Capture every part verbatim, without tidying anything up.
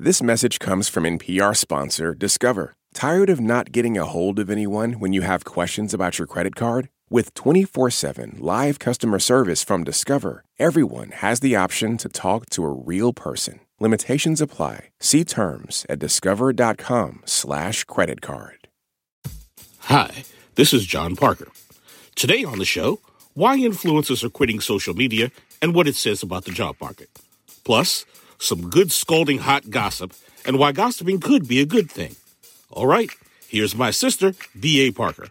This message comes from N P R sponsor Discover. Tired of not getting a hold of anyone when you have questions about your credit card? With twenty-four seven live customer service from Discover, everyone has the option to talk to a real person. Limitations apply. See terms at discover.com slash credit card. Hi, this is John Parker. Today on the show, why influencers are quitting social media and what it says about the job market. Plus, some good scalding hot gossip and why gossiping could be a good thing. All right, here's my sister, B A. Parker.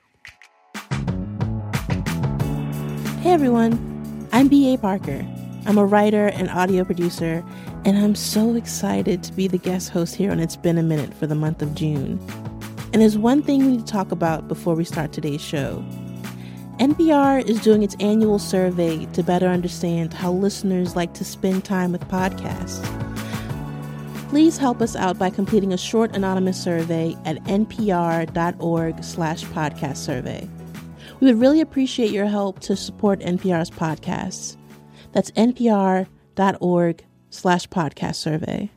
Hey everyone, I'm B A. Parker. I'm a writer and audio producer, and I'm so excited to be the guest host here on It's Been a Minute for the month of June. And there's one thing we need to talk about before we start today's show. N P R is doing its annual survey to better understand how listeners like to spend time with podcasts. Please help us out by completing a short anonymous survey at npr.org slash podcast survey. We would really appreciate your help to support N P R's podcasts. That's npr.org slash podcast survey.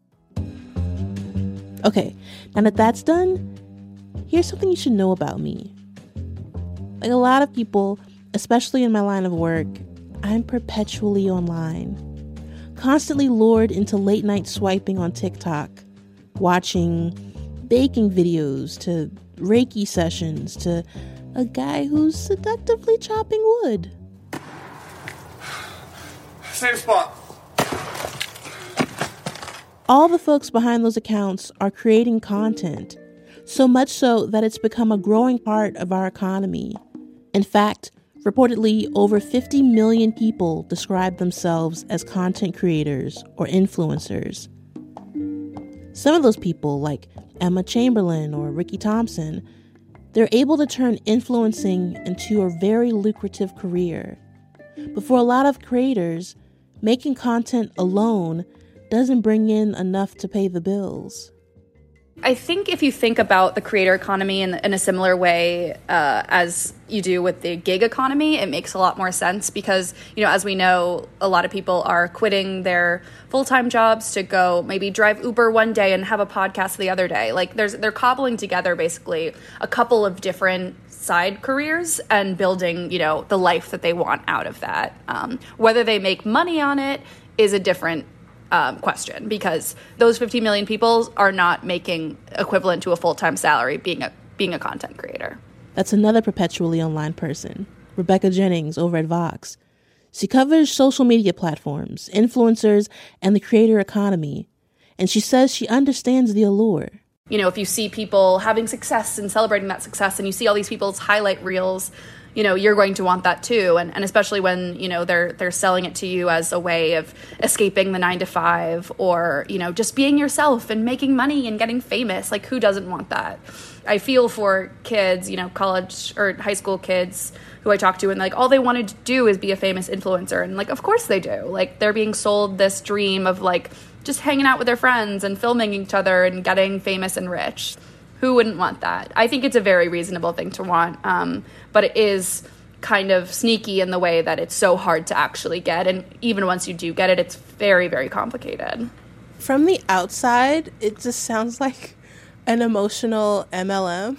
Okay, now that that's done, here's something you should know about me. Like a lot of people, especially in my line of work, I'm perpetually online, constantly lured into late night swiping on TikTok, watching baking videos to Reiki sessions to a guy who's seductively chopping wood. Same spot. All the folks behind those accounts are creating content, so much so that it's become a growing part of our economy. In fact, reportedly, over fifty million people describe themselves as content creators or influencers. Some of those people, like Emma Chamberlain or Ricky Thompson, they're able to turn influencing into a very lucrative career. But for a lot of creators, making content alone doesn't bring in enough to pay the bills. I think if you think about the creator economy in, in a similar way uh, as you do with the gig economy, it makes a lot more sense because, you know, as we know, a lot of people are quitting their full-time jobs to go maybe drive Uber one day and have a podcast the other day. Like there's they're cobbling together basically a couple of different side careers and building, you know, the life that they want out of that. Um, whether they make money on it is a different Um, question because those fifty million people are not making equivalent to a full-time salary being a being a content creator. That's another perpetually online person, Rebecca Jennings over at Vox. She covers social media platforms, influencers, and the creator economy, and she says she understands the allure. You know, if you see people having success and celebrating that success and you see all these people's highlight reels, you know, you're going to want that too. And, and especially when, you know, they're they're selling it to you as a way of escaping the nine to five or, you know, just being yourself and making money and getting famous. Like, who doesn't want that? I feel for kids, you know, college or high school kids who I talk to and like all they wanted to do is be a famous influencer. And like, of course they do. Like they're being sold this dream of like just hanging out with their friends and filming each other and getting famous and rich. Who wouldn't want that? I think it's a very reasonable thing to want, um, but it is kind of sneaky in the way that it's so hard to actually get. And even once you do get it, it's very, very complicated. From the outside, it just sounds like an emotional M L M.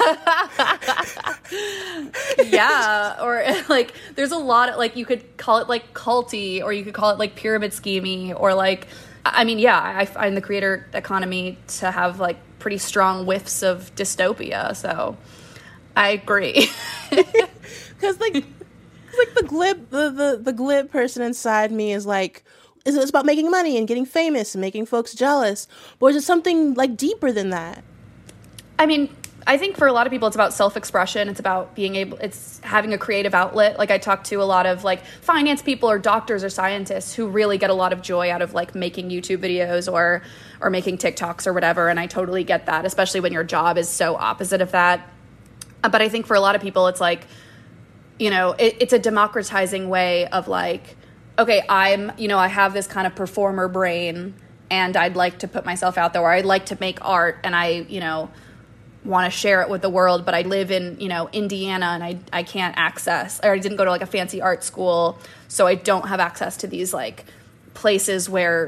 Yeah, or like there's a lot of like you could call it like culty or you could call it like pyramid schemey or like, I mean, yeah, I find the creator economy to have like pretty strong whiffs of dystopia, so I agree. Because like, like the glib, the, the the glib person inside me is like, is it's about making money and getting famous and making folks jealous, or is it something like deeper than that? I mean, I think for a lot of people, it's about self-expression. It's about being able, it's having a creative outlet. Like I talk to a lot of like finance people or doctors or scientists who really get a lot of joy out of like making YouTube videos or, or making TikToks or whatever. And I totally get that, especially when your job is so opposite of that. But I think for a lot of people, it's like, you know, it, it's a democratizing way of like, okay, I'm, you know, I have this kind of performer brain and I'd like to put myself out there, or I'd like to make art and I, you know, want to share it with the world, but I live in, you know, Indiana and I, I can't access, or I didn't go to like a fancy art school, so I don't have access to these like places where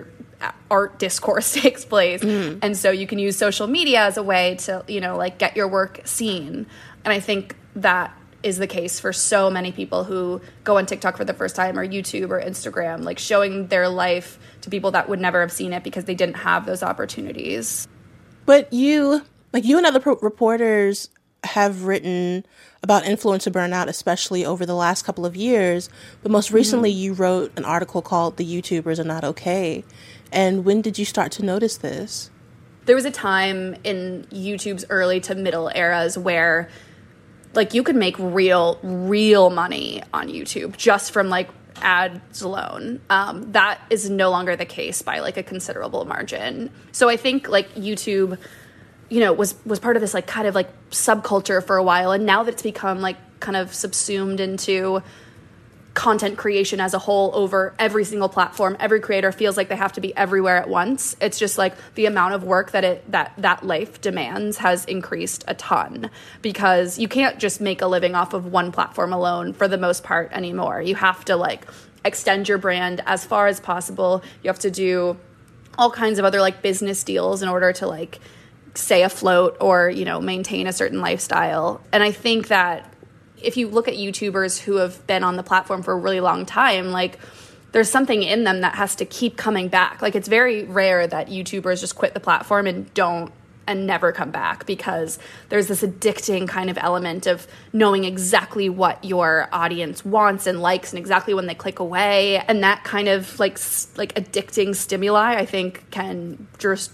art discourse takes place. Mm. And so you can use social media as a way to, you know, like get your work seen. And I think that is the case for so many people who go on TikTok for the first time, or YouTube or Instagram, like showing their life to people that would never have seen it because they didn't have those opportunities. But you, like you and other pro- reporters have written about influencer burnout, especially over the last couple of years. But most recently, mm-hmm. you wrote an article called "The YouTubers Are Not Okay." And when did you start to notice this? There was a time in YouTube's early to middle eras where, like, you could make real, real money on YouTube just from, like, ads alone. Um, that is no longer the case by, like, a considerable margin. So I think, like, YouTube, you know, was was part of this, like, kind of, like, subculture for a while. And now that it's become, like, kind of subsumed into content creation as a whole over every single platform, every creator feels like they have to be everywhere at once. It's just like the amount of work that it that that life demands has increased a ton, because you can't just make a living off of one platform alone for the most part anymore. You have to like extend your brand as far as possible. You have to do all kinds of other like business deals in order to like stay afloat or, you know, maintain a certain lifestyle. And I think that if you look at YouTubers who have been on the platform for a really long time, like there's something in them that has to keep coming back. Like it's very rare that YouTubers just quit the platform and don't and never come back, because there's this addicting kind of element of knowing exactly what your audience wants and likes and exactly when they click away. And that kind of like like addicting stimuli, I think, can just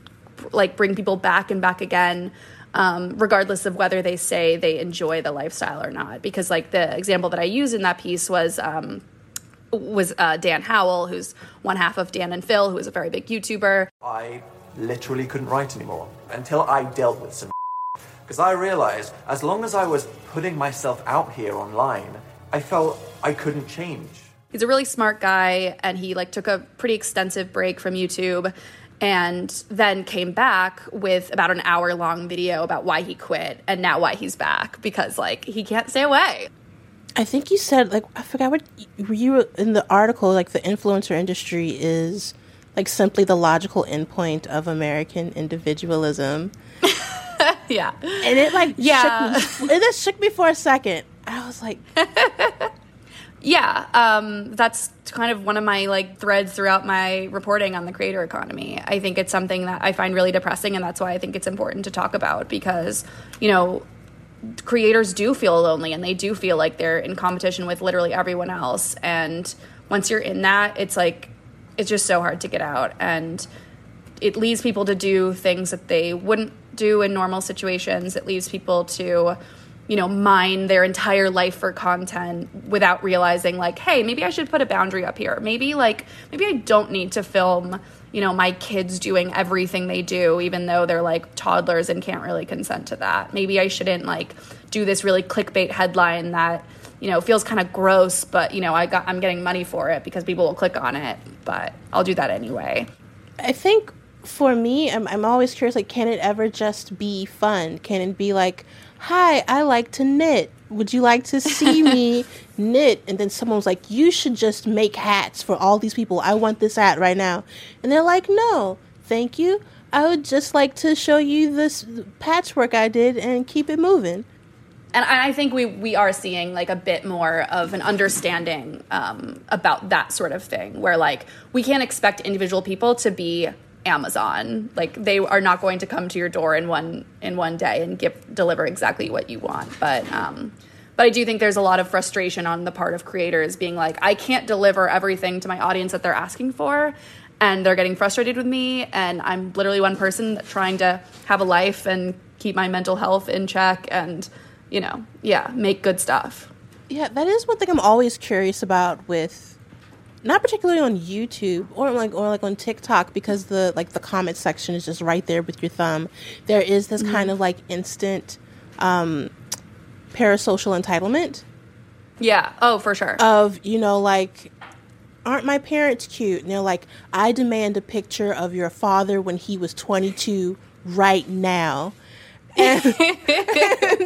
like bring people back and back again. Um, regardless of whether they say they enjoy the lifestyle or not. Because like the example that I used in that piece was um, was uh, Dan Howell, who's one half of Dan and Phil, who is a very big YouTuber. I literally couldn't write anymore until I dealt with some because I realized as long as I was putting myself out here online, I felt I couldn't change. He's a really smart guy, and he like took a pretty extensive break from YouTube and then came back with about an hour long video about why he quit and now why he's back, because like he can't stay away. I think you said, like, I forgot what you were in the article, like the influencer industry is like simply the logical endpoint of American individualism. Yeah. And it like yeah. shook me, it just shook me for a second. I was like, yeah, um, that's kind of one of my like threads throughout my reporting on the creator economy. I think it's something that I find really depressing, and that's why I think it's important to talk about, because, you know, creators do feel lonely and they do feel like they're in competition with literally everyone else. And once you're in that, it's like, it's just so hard to get out. And it leads people to do things that they wouldn't do in normal situations. It leaves people to, you know, mine their entire life for content without realizing like, hey, maybe I should put a boundary up here. Maybe like, maybe I don't need to film, you know, my kids doing everything they do, even though they're like toddlers and can't really consent to that. Maybe I shouldn't like do this really clickbait headline that, you know, feels kind of gross, but, you know, I got, I'm getting money for it because people will click on it, but I'll do that anyway. I think for me, I'm, I'm always curious, like, can it ever just be fun? Can it be like, hi, I like to knit. Would you like to see me knit? And then someone was like, you should just make hats for all these people. I want this hat right now. And they're like, no, thank you. I would just like to show you this patchwork I did and keep it moving. And I think we, we are seeing like a bit more of an understanding um, about that sort of thing, where like we can't expect individual people to be Amazon. Like they are not going to come to your door in one in one day and give deliver exactly what you want. But um, but I do think there's a lot of frustration on the part of creators being like, I can't deliver everything to my audience that they're asking for, and they're getting frustrated with me. And I'm literally one person trying to have a life and keep my mental health in check and, you know, yeah, make good stuff. Yeah, that is one thing I'm always curious about with, not particularly on YouTube or like or like on TikTok, because the like the comment section is just right there with your thumb. There is this mm-hmm. kind of like instant um, parasocial entitlement. Yeah. Oh, for sure. Of, you know, like, aren't my parents cute? And they're like, I demand a picture of your father when he was twenty-two right now. And, and,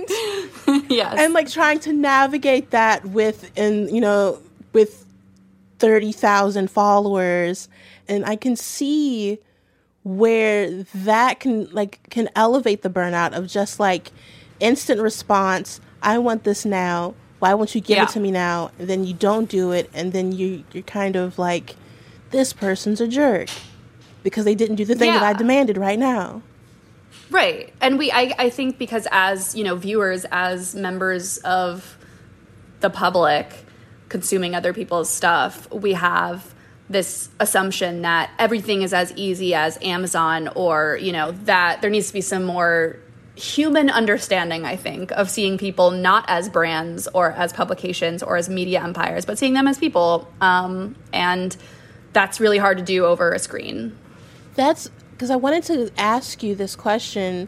yes. and like trying to navigate that with, and you know, with thirty thousand followers. And I can see where that can like can elevate the burnout of just like instant response. I want this now. Why won't you give yeah. it to me now? And then you don't do it. And then you, you're kind of like, this person's a jerk because they didn't do the thing yeah. that I demanded right now. Right. And we, I, I think because as, you know, viewers, as members of the public consuming other people's stuff, we have this assumption that everything is as easy as Amazon, or, you know, that there needs to be some more human understanding, I think, of seeing people not as brands or as publications or as media empires, but seeing them as people. Um, and that's really hard to do over a screen. That's because I wanted to ask you this question.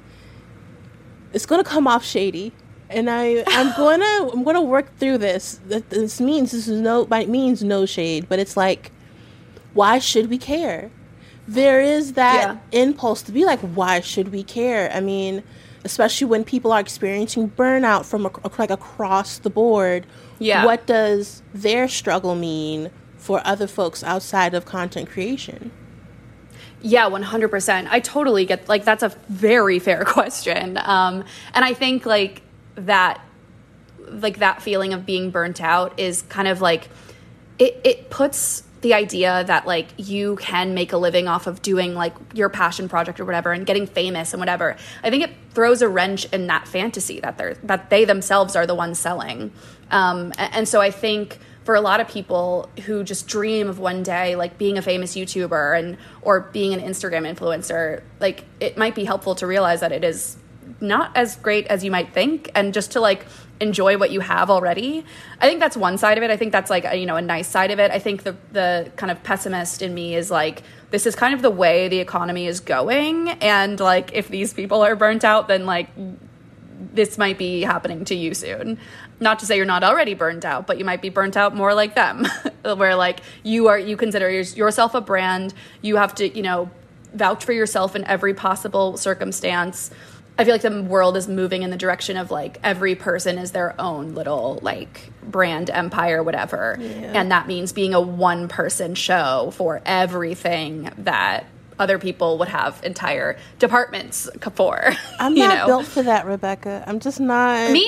It's going to come off shady, and I, I'm going to I'm going to work through this. This means this is no by means no shade, but it's like, why should we care? There is that yeah. impulse to be like, why should we care? I mean, especially when people are experiencing burnout from like across the board. Yeah. What does their struggle mean for other folks outside of content creation? Yeah, one hundred percent. I totally get, like, that's a very fair question. Um, and I think, like, that, like, that feeling of being burnt out is kind of, like, it, it puts the idea that, like, you can make a living off of doing, like, your passion project or whatever and getting famous and whatever. I think it throws a wrench in that fantasy that they're, that they themselves are the ones selling. Um, and, and so I think for a lot of people who just dream of one day, like, being a famous YouTuber and or being an Instagram influencer, like, it might be helpful to realize that it is not as great as you might think, and just to, like, enjoy what you have already. I think that's one side of it. I think that's, like, a, you know, a nice side of it. I think the the kind of pessimist in me is like, this is kind of the way the economy is going, and, like, if these people are burnt out, then, like, this might be happening to you soon. Not to say you're not already burnt out, but you might be burnt out more like them, where, like, you are, you consider yourself a brand. You have to, you know, vouch for yourself in every possible circumstance. I feel like the world is moving in the direction of, like, every person is their own little, like, brand empire, whatever. Yeah. And that means being a one person show for everything that other people would have entire departments for. I'm you not know? built for that, Rebecca. I'm just not. Me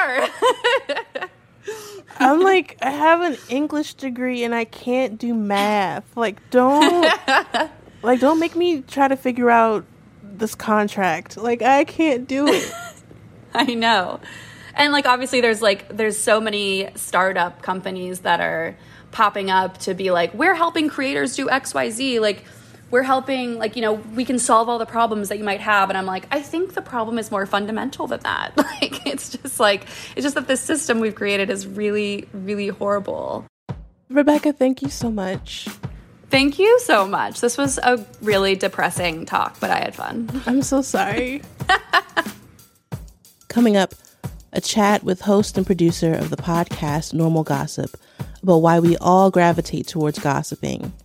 neither. I'm like, I have an English degree and I can't do math. Like, don't, like, don't make me try to figure out this contract. Like, I can't do it. I know. And, like, obviously there's, like, there's so many startup companies that are popping up to be like, we're helping creators do X, Y, Z. Like, we're helping, like, you know, we can solve all the problems that you might have. And I'm like, I think the problem is more fundamental than that. Like, it's just like, it's just that this system we've created is really, really horrible. Rebecca, thank you so much. Thank you so much. This was a really depressing talk, but I had fun. I'm so sorry. Coming up, a chat with host and producer of the podcast Normal Gossip about why we all gravitate towards gossiping.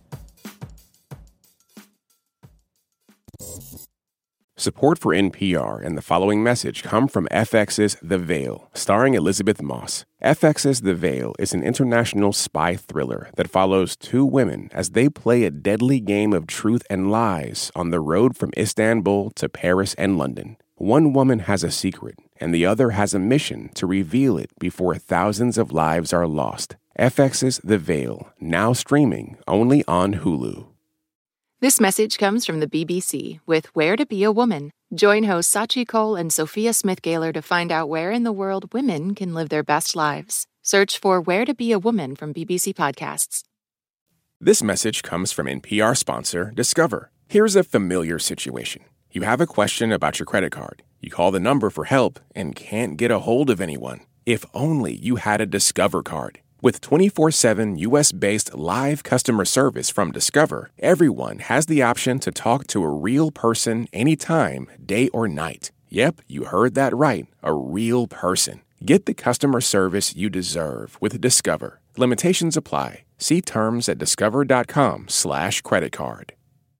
Support for N P R and the following message come from F X's The Veil, starring Elizabeth Moss. F X's The Veil is an international spy thriller that follows two women as they play a deadly game of truth and lies on the road from Istanbul to Paris and London. One woman has a secret, and the other has a mission to reveal it before thousands of lives are lost. F X's The Veil, now streaming only on Hulu. This message comes from the B B C with Where to Be a Woman. Join hosts Sachi Cole and Sophia Smith-Gaylor to find out where in the world women can live their best lives. Search for Where to Be a Woman from B B C Podcasts. This message comes from N P R sponsor Discover. Here's a familiar situation. You have a question about your credit card. You call the number for help and can't get a hold of anyone. If only you had a Discover card. With twenty-four seven U S-based live customer service from Discover, everyone has the option to talk to a real person anytime, day or night. Yep, you heard that right, a real person. Get the customer service you deserve with Discover. Limitations apply. See terms at discover.com slash credit card.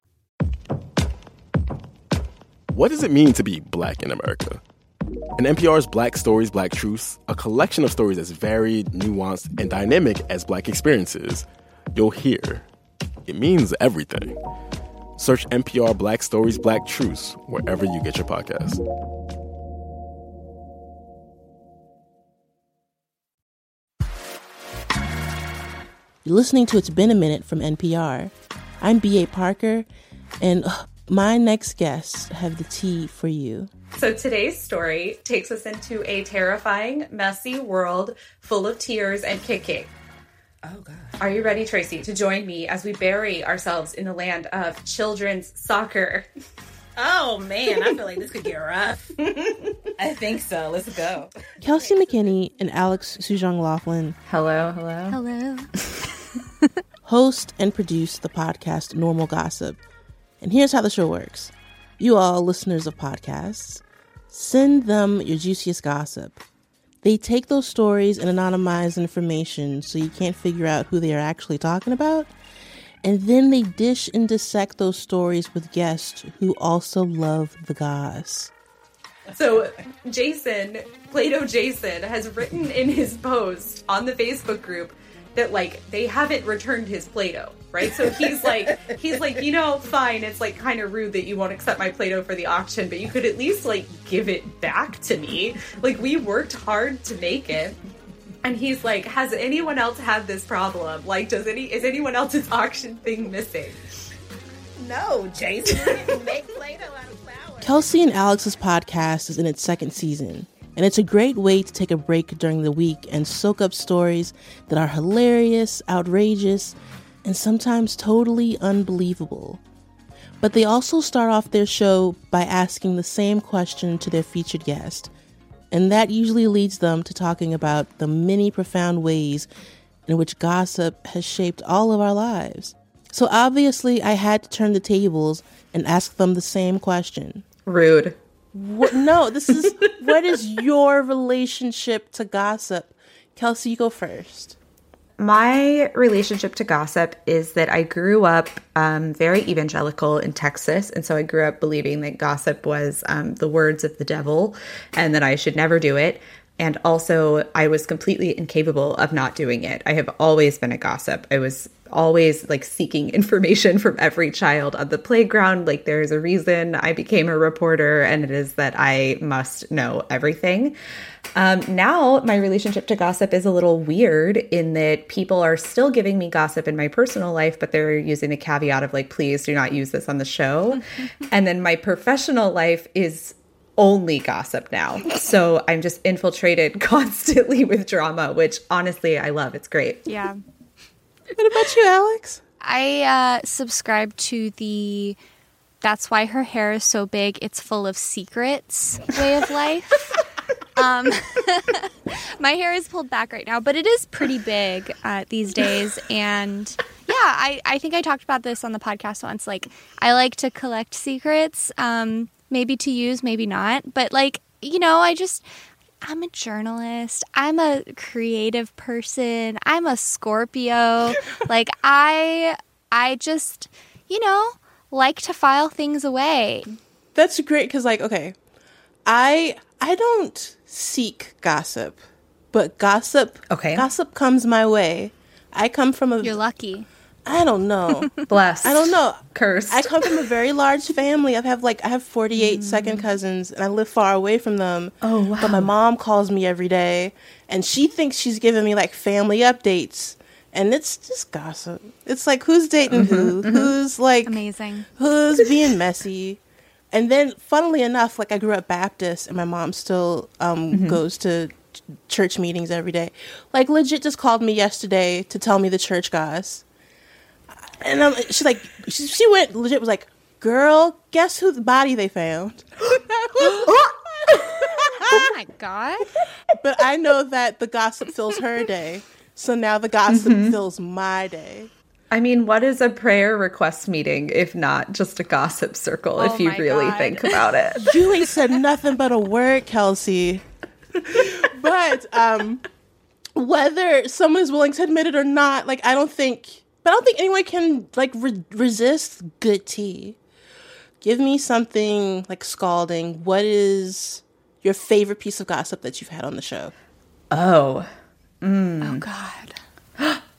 What does it mean to be Black in America? In N P R's Black Stories, Black Truths, a collection of stories as varied, nuanced, and dynamic as Black experiences, you'll hear. It means everything. Search N P R Black Stories, Black Truths wherever you get your podcasts. You're listening to It's Been a Minute from N P R. I'm B A. Parker, and uh, my next guests have the tea for you. So today's story takes us into a terrifying, messy world full of tears and kicking. Oh, God. Are you ready, Tracy, to join me as we bury ourselves in the land of children's soccer? Oh, man, I feel like this could get rough. I think so. Let's go. Kelsey McKinney and Alex Sujong Laughlin. Hello, hello. Hello. Host and produce the podcast Normal Gossip. And here's how the show works. You all, listeners of podcasts, send them your juiciest gossip. They take those stories and anonymize information so you can't figure out who they are actually talking about. And then they dish and dissect those stories with guests who also love the goss. So Jason, Play-Doh Jason, has written in his post on the Facebook group that, like, they haven't returned his Play-Doh, right? So he's like, he's like, you know, fine, it's, like, kind of rude that you won't accept my Play-Doh for the auction, but you could at least, like, give it back to me. Like, we worked hard to make it. And he's like, has anyone else had this problem? Like, does any, is anyone else's auction thing missing? No, Jason, we didn't make Play-Doh out of flowers. Kelsey and Alex's podcast is in its second season. And it's a great way to take a break during the week and soak up stories that are hilarious, outrageous, and sometimes totally unbelievable. But they also start off their show by asking the same question to their featured guest. And that usually leads them to talking about the many profound ways in which gossip has shaped all of our lives. So obviously, I had to turn the tables and ask them the same question. Rude. What, no, this is, what is your relationship to gossip? Kelsey, you go first. My relationship to gossip is that I grew up um, very evangelical in Texas. And so I grew up believing that gossip was um, the words of the devil and that I should never do it. And also, I was completely incapable of not doing it. I have always been a gossip. I was always like seeking information from every child on the playground. Like, there's a reason I became a reporter, and it is that I must know everything. Um, now, my relationship to gossip is a little weird in that people are still giving me gossip in my personal life, but they're using the caveat of like, please do not use this on the show. And then my professional life is only gossip now. So I'm just infiltrated constantly with drama, which honestly I love. It's great. Yeah. What about you, Alex? I uh, subscribe to the that's why her hair is so big, it's full of secrets way of life. um, my hair is pulled back right now, but it is pretty big uh, these days. And yeah, I, I think I talked about this on the podcast once. Like, I like to collect secrets. Um, Maybe to use, maybe not. But, like, you know, I just, I'm a journalist. I'm a creative person. I'm a Scorpio. Like, I, I just, you know, like to file things away. That's great because, like, okay, I, I don't seek gossip, but gossip, okay. gossip comes my way. I come from a... You're lucky. I don't know. Blessed. I don't know. Cursed. I come from a very large family. I have like I have forty-eight mm. second cousins, and I live far away from them. Oh, wow. But my mom calls me every day, and she thinks she's giving me like family updates, and it's just gossip. It's like who's dating mm-hmm, who, mm-hmm. who's like amazing, who's being messy. And then, funnily enough, like I grew up Baptist, and my mom still um, mm-hmm. goes to ch- church meetings every day. Like legit, just called me yesterday to tell me the church goss. And um, she's like, she, she went legit was like, girl, guess whose body they found? Oh my God. But I know that the gossip fills her day. So now the gossip mm-hmm. fills my day. I mean, what is a prayer request meeting if not just a gossip circle, oh if you really God. think about it? You ain't said nothing but a word, Kelsey. But um, whether someone is willing to admit it or not, like, I don't think... But I don't think anyone can, like, re- resist good tea. Give me something, like, scalding. What is your favorite piece of gossip that you've had on the show? Oh. Mm. Oh, God.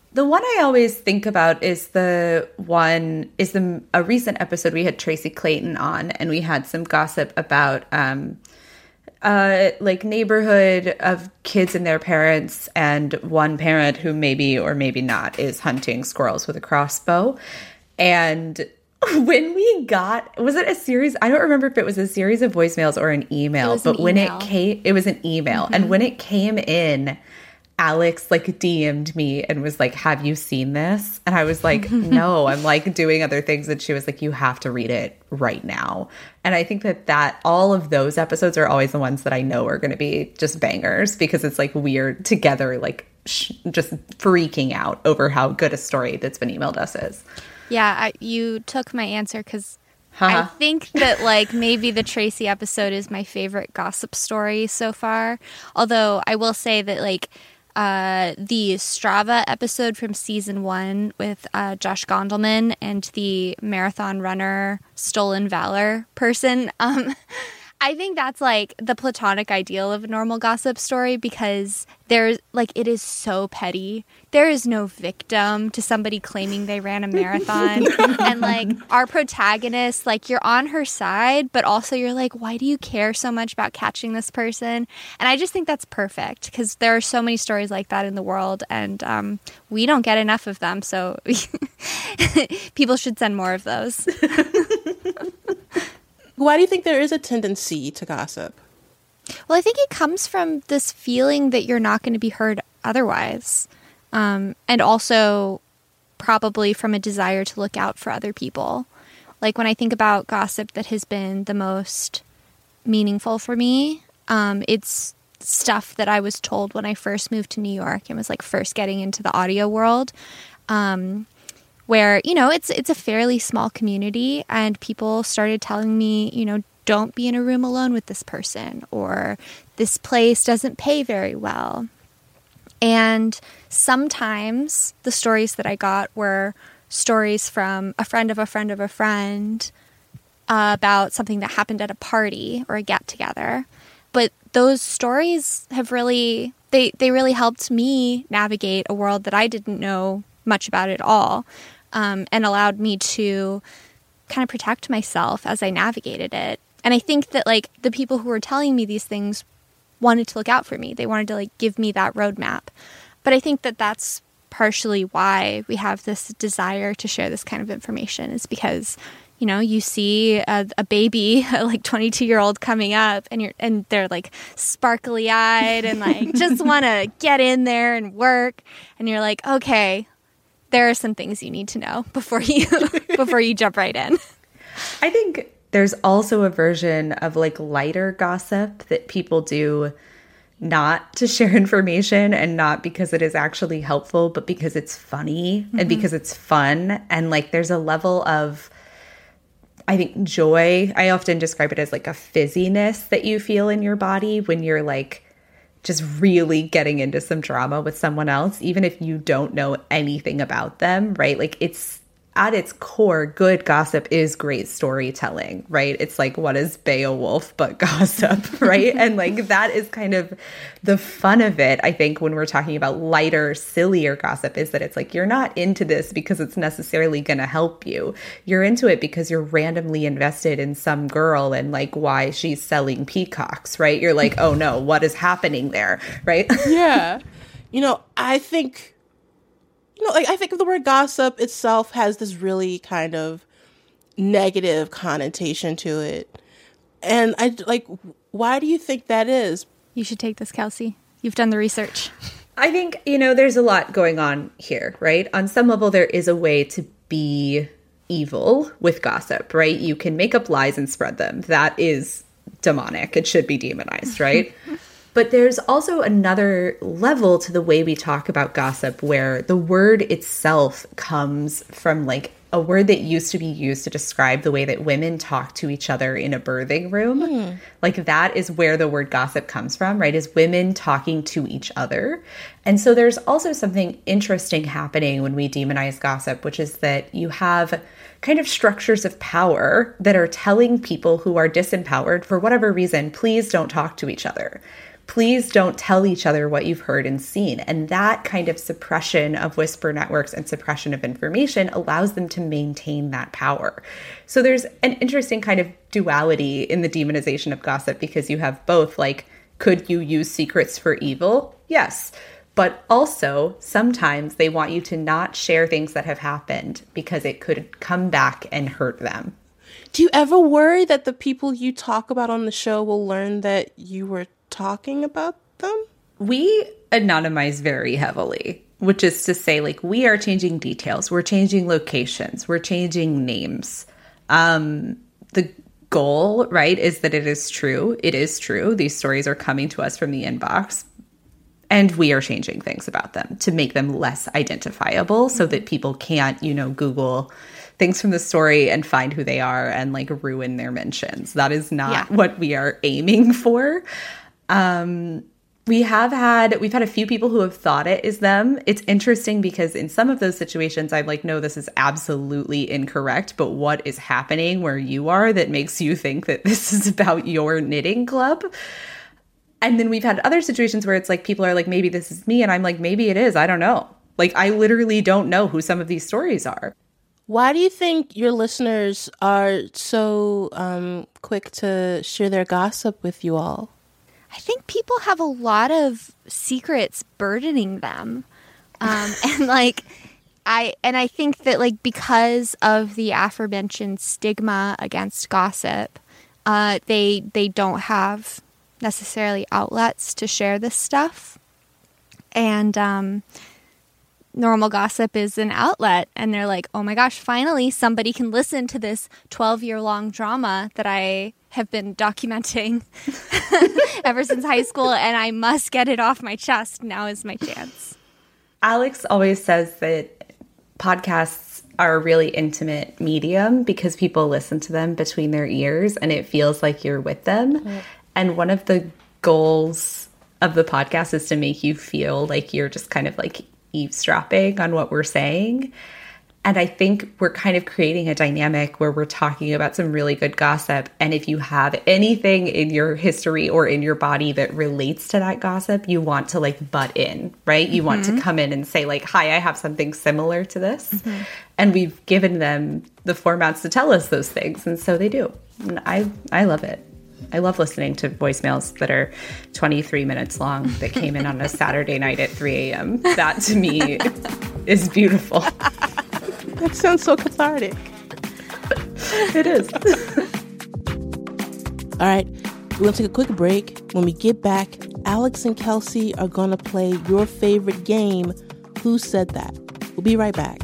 The one I always think about is the one, is the a recent episode we had Tracy Clayton on, and we had some gossip about um, uh, like neighborhood of kids and their parents, and one parent who maybe or maybe not is hunting squirrels with a crossbow. And when we got, was it a series? I don't remember if it was a series of voicemails or an email, but an when email. it came, it was an email. Mm-hmm. And when it came in, Alex like D M'd me and was like, have you seen this? And I was like, no, I'm like doing other things. And she was like, you have to read it right now. And I think that that all of those episodes are always the ones that I know are going to be just bangers, because it's like we're together, like sh- just freaking out over how good a story that's been emailed us is. Yeah, I, you took my answer, because I think that like maybe the Tracy episode is my favorite gossip story so far. Although I will say that like Uh, the Strava episode from season one with uh, Josh Gondelman and the marathon runner Stolen Valor person. Um, I think that's like the platonic ideal of a normal gossip story, because there's like, it is so petty. There is no victim to somebody claiming they ran a marathon. And like our protagonist, like you're on her side, but also you're like, why do you care so much about catching this person? And I just think that's perfect, because there are so many stories like that in the world, and um, we don't get enough of them. So people should send more of those. Why do you think there is a tendency to gossip? Well, I think it comes from this feeling that you're not going to be heard otherwise. Um, and also probably from a desire to look out for other people. Like when I think about gossip that has been the most meaningful for me, um, it's stuff that I was told when I first moved to New York and was like first getting into the audio world. Um where, you know, it's it's a fairly small community, and people started telling me, you know, don't be in a room alone with this person, or this place doesn't pay very well. And sometimes the stories that I got were stories from a friend of a friend of a friend uh, about something that happened at a party or a get-together. But those stories have really, they, they really helped me navigate a world that I didn't know much about at all. Um, and allowed me to kind of protect myself as I navigated it. And I think that, like, the people who were telling me these things wanted to look out for me. They wanted to, like, give me that roadmap. But I think that that's partially why we have this desire to share this kind of information, is because, you know, you see a, a baby, a, like, twenty-two-year-old coming up, and you're and they're, like, sparkly-eyed and, like, just want to get in there and work. And you're like, okay, there are some things you need to know before you before you jump right in. I think there's also a version of like lighter gossip that people do not to share information, and not because it is actually helpful, but because it's funny mm-hmm. and because it's fun. And like there's a level of, I think, joy. I often describe it as like a fizziness that you feel in your body when you're like just really getting into some drama with someone else, even if you don't know anything about them, right? Like it's at its core, good gossip is great storytelling, right? It's like, what is Beowulf but gossip, right? And like that is kind of the fun of it, I think, when we're talking about lighter, sillier gossip, is that it's like you're not into this because it's necessarily going to help you. You're into it because you're randomly invested in some girl and like why she's selling peacocks, right? You're like, oh no, what is happening there, right? Yeah. You know, I think... You know, like I think the word gossip itself has this really kind of negative connotation to it. And I like, why do you think that is? You should take this, Kelsey. You've done the research. I think, you know, there's a lot going on here, right? On some level, there is a way to be evil with gossip, right? You can make up lies and spread them. That is demonic. It should be demonized, right? But there's also another level to the way we talk about gossip, where the word itself comes from like a word that used to be used to describe the way that women talk to each other in a birthing room. Mm. Like that is where the word gossip comes from, right? Is women talking to each other. And so there's also something interesting happening when we demonize gossip, which is that you have kind of structures of power that are telling people who are disempowered for whatever reason, please don't talk to each other. please don't tell each other what you've heard and seen. And that kind of suppression of whisper networks and suppression of information allows them to maintain that power. So there's an interesting kind of duality in the demonization of gossip, because you have both, like, could you use secrets for evil? Yes. But also, sometimes they want you to not share things that have happened because it could come back and hurt them. Do you ever worry that the people you talk about on the show will learn that you were talking about them? We anonymize very heavily, which is to say, like, we are changing details. We're changing locations. We're changing names. Um, the goal, right, is that it is true. It is true. These stories are coming to us from the inbox. And we are changing things about them to make them less identifiable so that people can't, you know, Google things from the story and find who they are and, like, ruin their mentions. That is not yeah. what we are aiming for. Um, we have had, we've had a few people who have thought it is them. It's interesting because in some of those situations, I'm like, no, this is absolutely incorrect. But what is happening where you are that makes you think that this is about your knitting club? And then we've had other situations where it's like, people are like, maybe this is me. And I'm like, maybe it is. I don't know. Like, I literally don't know who some of these stories are. Why do you think your listeners are so um, quick to share their gossip with you all? I think people have a lot of secrets burdening them. Um, and like, I, and I think that, like, because of the aforementioned stigma against gossip, uh, they, they don't have necessarily outlets to share this stuff. And, um, normal gossip is an outlet, and they're like, oh my gosh, finally somebody can listen to this twelve year long drama that I have been documenting ever since high school, and I must get it off my chest. Now is my chance. Alex always says that podcasts are a really intimate medium because people listen to them between their ears and it feels like you're with them. Mm-hmm. And one of the goals of the podcast is to make you feel like you're just kind of like eavesdropping on what we're saying. And I think we're kind of creating a dynamic where we're talking about some really good gossip. And if you have anything in your history or in your body that relates to that gossip, you want to, like, butt in, right? You mm-hmm. want to come in and say, like, hi, I have something similar to this. Mm-hmm. And we've given them the formats to tell us those things. And so they do. And I, I love it. I love listening to voicemails that are twenty-three minutes long that came in on a Saturday night at three a.m. That, to me, is beautiful. That sounds so cathartic. It is. All right, we're going to take a quick break. When we get back, Alex and Kelsey are going to play your favorite game, Who Said That? We'll be right back.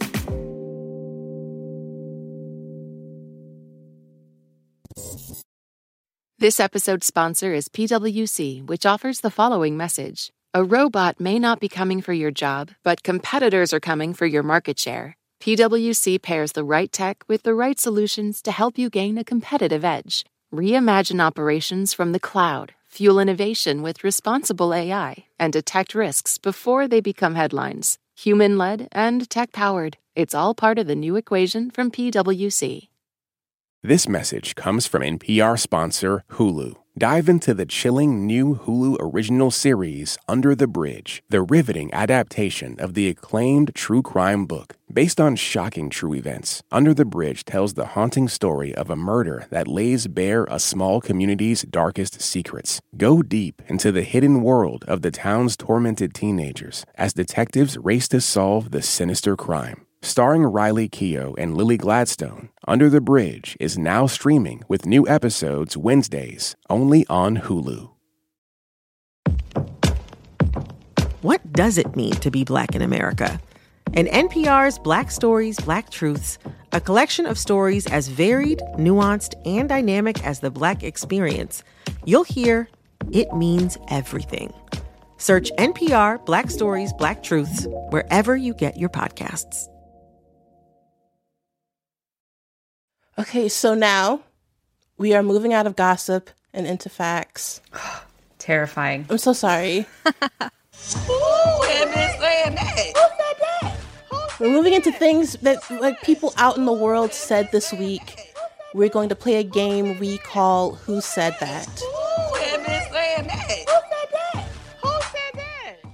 This episode's sponsor is P W C, which offers the following message. A robot may not be coming for your job, but competitors are coming for your market share. P W C pairs the right tech with the right solutions to help you gain a competitive edge. Reimagine operations from the cloud, fuel innovation with responsible A I, and detect risks before they become headlines. Human-led and tech-powered. It's all part of the new equation from P W C. This message comes from N P R sponsor Hulu. Dive into the chilling new Hulu original series, Under the Bridge, the riveting adaptation of the acclaimed true crime book. Based on shocking true events, Under the Bridge tells the haunting story of a murder that lays bare a small community's darkest secrets. Go deep into the hidden world of the town's tormented teenagers as detectives race to solve the sinister crime. Starring Riley Keough and Lily Gladstone, Under the Bridge is now streaming with new episodes Wednesdays, only on Hulu. What does it mean to be Black in America? In N P R's Black Stories, Black Truths, a collection of stories as varied, nuanced, and dynamic as the Black experience, you'll hear it means everything. Search N P R Black Stories, Black Truths wherever you get your podcasts. Okay, so now we are moving out of gossip and into facts. Terrifying. I'm so sorry. We're moving into things that, like, people out in the world said this week. We're going to play a game we call Who Said That?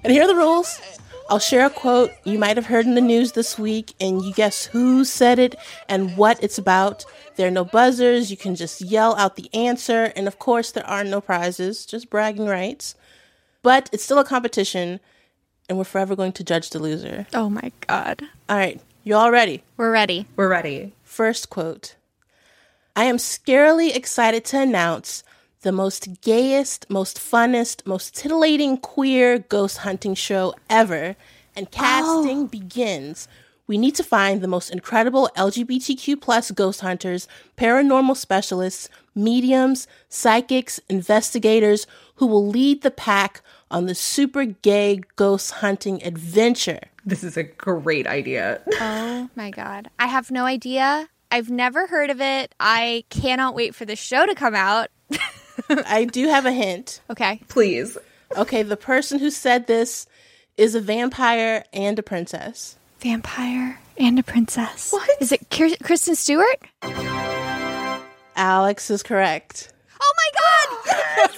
And here are the rules. I'll share a quote you might have heard in the news this week, and you guess who said it and what it's about. There are no buzzers. You can just yell out the answer. And of course, there are no prizes, just bragging rights. But it's still a competition, and we're forever going to judge the loser. Oh my God. All right. You all ready? We're ready. We're ready. First quote. I am scarily excited to announce the most gayest, most funnest, most titillating queer ghost hunting show ever, and casting oh. begins. We need to find the most incredible L G B T Q plus ghost hunters, paranormal specialists, mediums, psychics, investigators who will lead the pack on the super gay ghost hunting adventure. This is a great idea. Oh my God. I have no idea. I've never heard of it. I cannot wait for the show to come out. I do have a hint. Okay. Please. Okay, the person who said this is a vampire and a princess. Vampire and a princess. What? Is it K- Kristen Stewart? Alex is correct. Oh my God! Yes!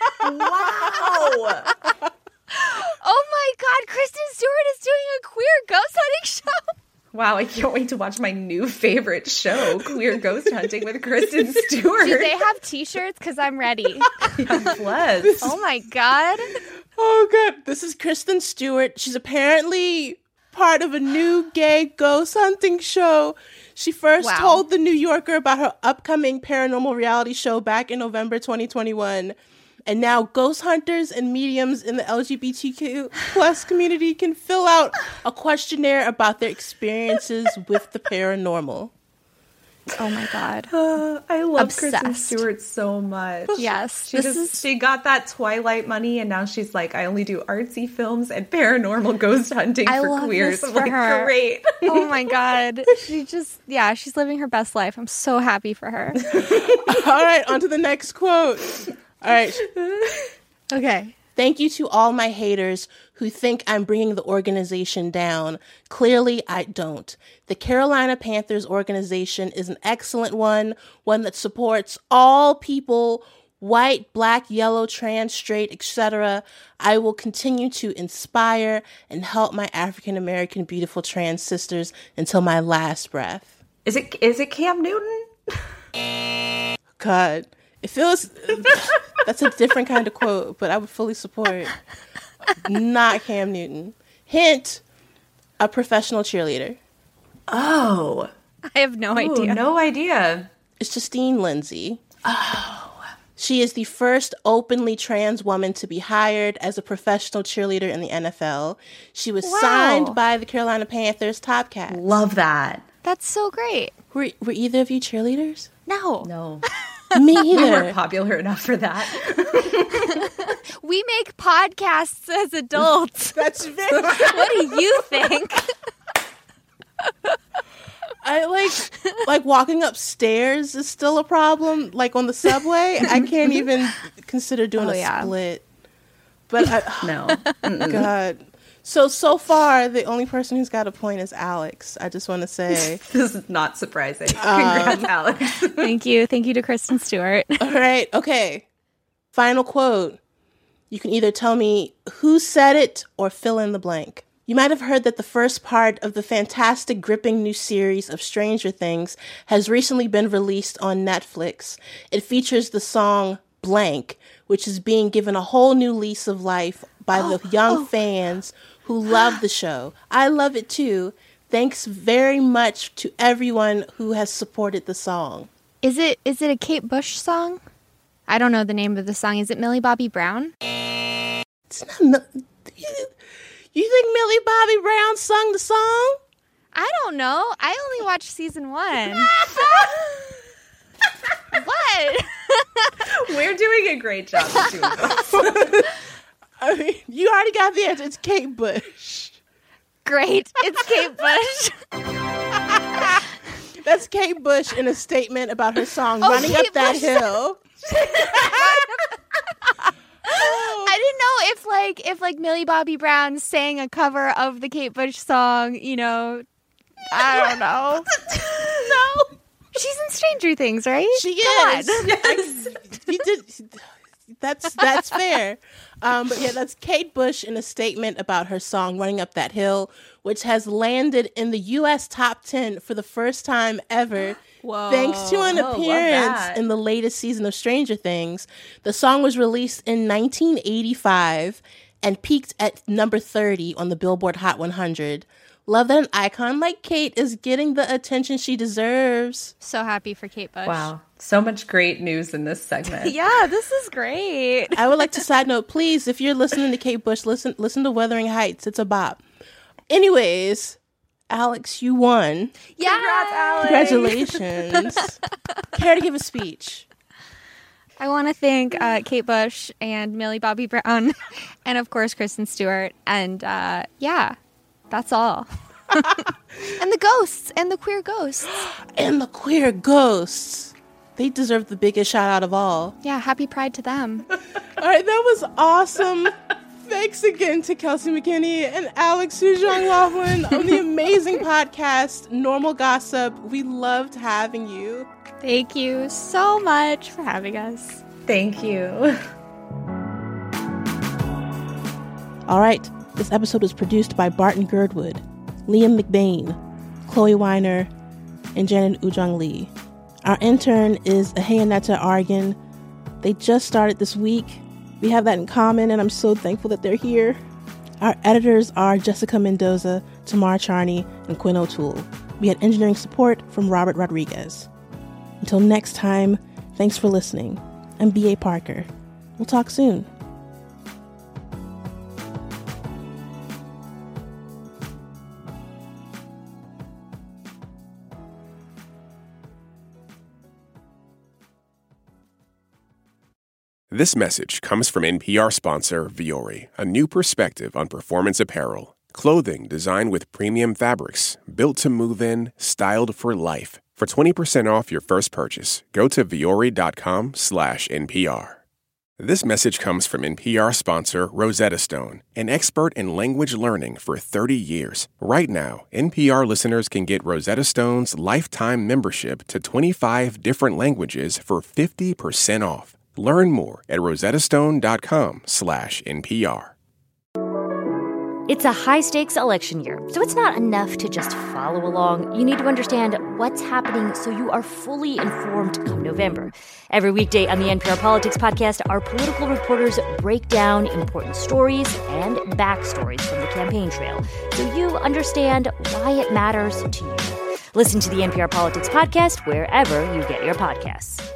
Wow! Oh my God, Kristen Stewart is doing a queer ghost hunting show. Wow, I can't wait to watch my new favorite show, Queer Ghost Hunting with Kristen Stewart. Do they have t-shirts? Because I'm ready. God bless. Oh my God. Oh God, this is Kristen Stewart. She's apparently part of a new gay ghost hunting show. She first wow. told The New Yorker about her upcoming paranormal reality show back in November twenty twenty-one. And now ghost hunters and mediums in the L G B T Q plus community can fill out a questionnaire about their experiences with the paranormal. Oh my God. Uh, I love Obsessed. Kristen Stewart so much. Yes. She, this just, is... she got that Twilight money, and now she's like, I only do artsy films and paranormal ghost hunting I for love queers. This I'm for like, her. Great. Oh my God. She just, yeah, she's living her best life. I'm so happy for her. All right, on to the next quote. All right. Okay. Thank you to all my haters who think I'm bringing the organization down. Clearly, I don't. The Carolina Panthers organization is an excellent one, one that supports all people, white, black, yellow, trans, straight, et cetera. I will continue to inspire and help my African American beautiful trans sisters until my last breath. Is it is it Cam Newton? God. It feels, that's a different kind of quote, but I would fully support not Cam Newton. Hint, a professional cheerleader. Oh. I have no Ooh, idea. No idea. It's Justine Lindsay. Oh. She is the first openly trans woman to be hired as a professional cheerleader in the N F L. She was wow. signed by the Carolina Panthers Top Cats. Love that. That's so great. Were, were either of you cheerleaders? No. No. Me either. We weren't popular enough for that. We make podcasts as adults. That's very... What do you think? I like like walking upstairs is still a problem. Like on the subway, I can't even consider doing oh, a yeah. split. But I, no, God. So so far, the only person who's got a point is Alex. I just want to say this is not surprising. Congrats, um, Alex. Thank you, thank you to Kristen Stewart. All right, okay. Final quote. You can either tell me who said it or fill in the blank. You might have heard that the first part of the fantastic, gripping new series of Stranger Things has recently been released on Netflix. It features the song Blank, which is being given a whole new lease of life by oh, the young oh. fans who love the show. I love it too. Thanks very much to everyone who has supported the song. Is it is it a Kate Bush song? I don't know the name of the song. Is it Millie Bobby Brown? It's not... You think Millie Bobby Brown sung the song? I don't know. I only watched season one. What? We're doing a great job of doing this. I mean, you already got the answer. It's Kate Bush. Great. It's Kate Bush. That's Kate Bush in a statement about her song, oh, Running Kate Up That Bush. Hill. I didn't know if like if like Millie Bobby Brown sang a cover of the Kate Bush song, you know. I don't know. No. She's in Stranger Things, right? She Come is. on. Yes. You did That's that's fair. Um, but yeah, that's Kate Bush in a statement about her song Running Up That Hill, which has landed in the U S top ten for the first time ever. Whoa. Thanks to an Oh, love appearance that. in the latest season of Stranger Things. The song was released in nineteen eighty-five and peaked at number thirty on the Billboard Hot one hundred. Love that an icon like Kate is getting the attention she deserves. So happy for Kate Bush. Wow. So much great news in this segment. Yeah, this is great. I would like to side note, please, if you're listening to Kate Bush, listen listen to Wuthering Heights. It's a bop. Anyways, Alex, you won. Yeah. Congrats, Alex. Congratulations. Care to give a speech? I want to thank uh, Kate Bush and Millie Bobby Brown and, of course, Kristen Stewart. And, uh, yeah, that's all. And the ghosts and the queer ghosts. And the queer ghosts. They deserve the biggest shout out of all. Yeah, happy Pride to them. All right, that was awesome. Thanks again to Kelsey McKinney and Alex Sujong Laughlin on the amazing podcast, Normal Gossip. We loved having you. Thank you so much for having us. Thank you. All right, this episode was produced by Barton Girdwood, Liam McBain, Chloe Weiner, and Janet Ujong Lee. Our intern is Aheyaneta Argan. They just started this week. We have that in common, and I'm so thankful that they're here. Our editors are Jessica Mendoza, Tamar Charney, and Quinn O'Toole. We had engineering support from Robert Rodriguez. Until next time, thanks for listening. I'm B A. Parker. We'll talk soon. This message comes from N P R sponsor Vuori, a new perspective on performance apparel. Clothing designed with premium fabrics, built to move in, styled for life. For twenty percent off your first purchase, go to vuori.com slash NPR. This message comes from N P R sponsor Rosetta Stone, an expert in language learning for thirty years. Right now, N P R listeners can get Rosetta Stone's lifetime membership to twenty-five different languages for fifty percent off. Learn more at rosettastone.com slash NPR. It's a high-stakes election year, so it's not enough to just follow along. You need to understand what's happening so you are fully informed come November. Every weekday on the N P R Politics Podcast, our political reporters break down important stories and backstories from the campaign trail so you understand why it matters to you. Listen to the N P R Politics Podcast wherever you get your podcasts.